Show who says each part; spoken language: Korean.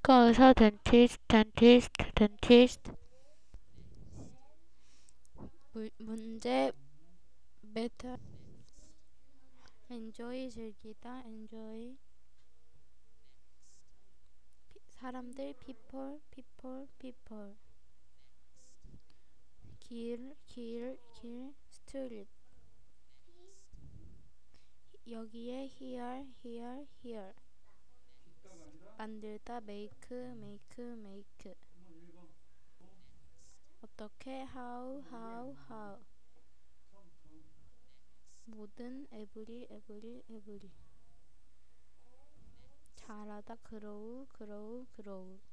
Speaker 1: 치과 의사 dentist 문제 better enjoy 즐기다 enjoy 사람들 people 길 street 여기에 here 만들다 make 어떻게 how 모든 every 잘하다 grow